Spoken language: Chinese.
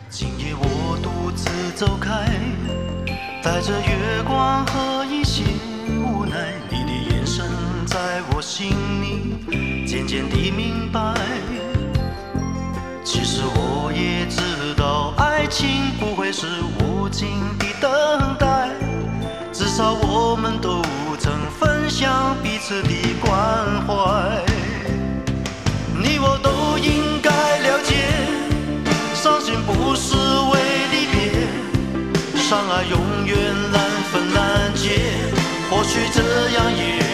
今夜我独自走开，带着月光和一些无奈，你的眼神在我心里渐渐地明白。其实我也知道，爱情不会是无尽的等待，至少我们都曾分享彼此的关怀。你我都应该了解，伤心不是为离别，相爱永远难分难解，或许这样也